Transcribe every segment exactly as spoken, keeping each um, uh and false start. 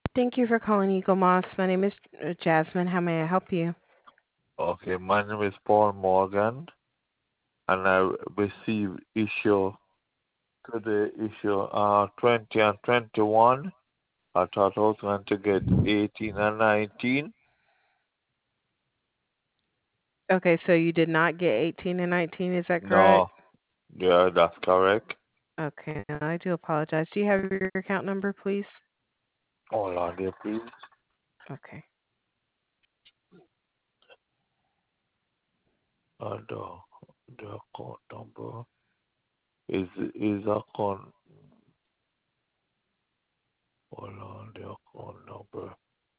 Thank you for calling Eagle Moss. My name is uh, Jasmine. How may I help you? Okay, my name is Paul Morgan, and I received issue today issue uh twenty and twenty-one. I thought I was going to get eighteen and nineteen. Okay, so you did not get eighteen and nineteen, is that correct? No, yeah, that's correct. Okay, I do apologize. Do you have your account number, please? Hold on there, please. Okay. Uh, the the account number is is account. Hold on, the account number.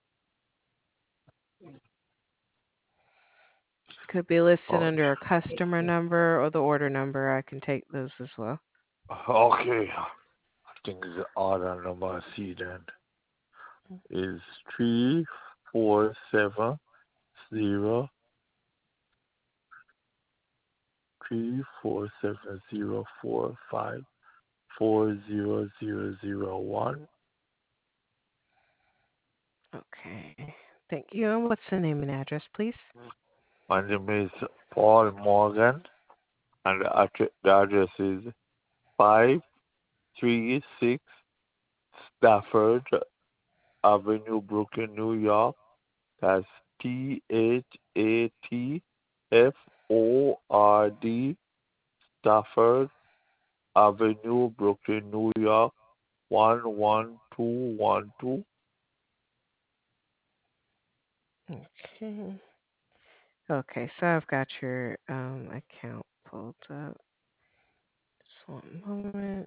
Could be listed Oh, under a customer number or the order number. I can take those as well. okay. I think the order number I see then is three four seven zero three four seven zero four five four zero zero zero one. Okay. Thank you. And what's the name and address, please? My name is Paul Morgan, and the addre- the address is five three six Stafford Avenue, Brooklyn, New York. That's T H A T F O R D, Stafford Avenue, Brooklyn, New York, one one two one two. Okay. Okay, so I've got your um account pulled up. Just one moment.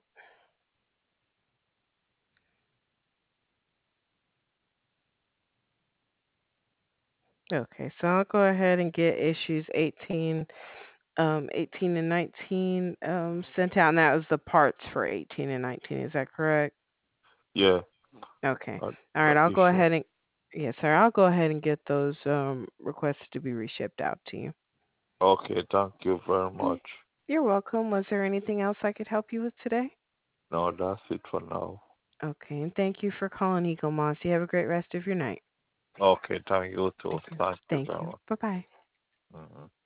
Okay, so I'll go ahead and get issues eighteen, um, eighteen and nineteen um, sent out, and that was the parts for eighteen and nineteen. Is that correct? Yeah, Okay. uh, All the right, I'll go issue. ahead and yes, sir. I'll go ahead and get those um, requested to be reshipped out to you. Okay, thank you very Mm, much. You're welcome. Was there anything else I could help you with today? No, that's it for now. Okay, and thank you for calling Eagle Moss. You have a great rest of your night. Okay, thank you too. Thank you. Thank you Thank very you. much. Bye bye. Mhm.